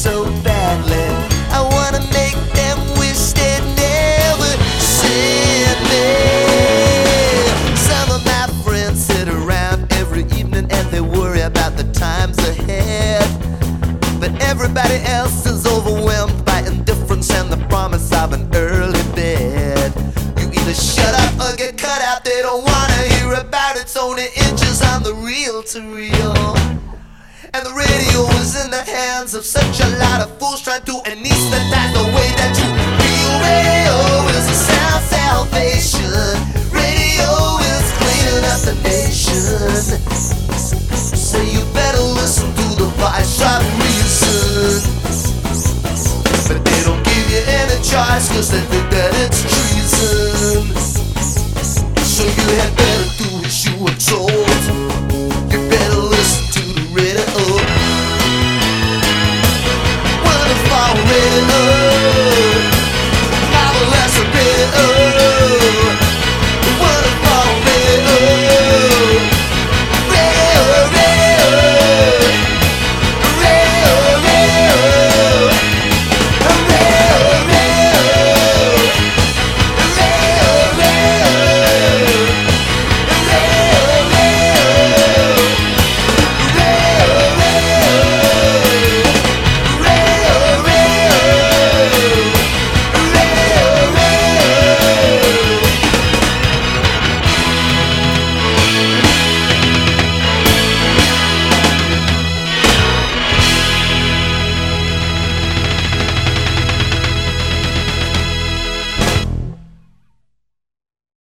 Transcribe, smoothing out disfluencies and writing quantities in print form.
so badly. I wanna make them wish they'd never seen me. Some of my friends sit around every evening and they worry about the times ahead. But everybody else is overwhelmed by indifference and the promise of an early bed. You either shut up or get cut out. They don't wanna hear about it. It's only inches on the reel-to-reel. And the radio is in the hands of such a lot of fools trying to anesthetize the way that you feel. Radio is a sound salvation. Radio is cleaning up the nation. So you better listen to the voice of reason. But they don't give you any choice, cause they think that it's treason. So you had better do as you were told.